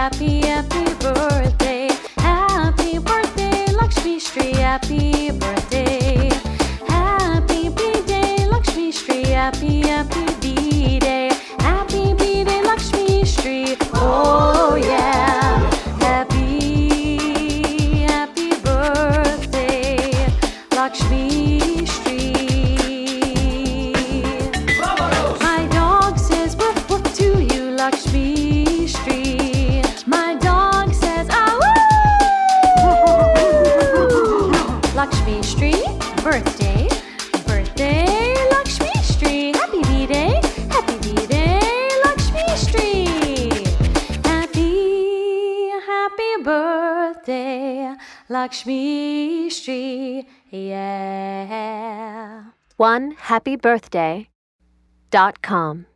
happy, happy birthday. Happy birthday, Lakshmi Shri. Happy birthday. Happy B-Day, Lakshmi Shri. Happy, happy B-Day. Happy B-Day, Lakshmi Shri. Oh yeah. Happy, happy birthday, Lakshmi Shri. My dog says woof woof to you, Lakshmi Shri. My dog says ah woo. Lakshmi Shri, birthday, birthday, Lakshmi Shri. Happy B-Day, happy B-Day, Lakshmi Shri. Happy, happy birthday, Lakshmi Shri. Yeah. OneHappyBirthday.com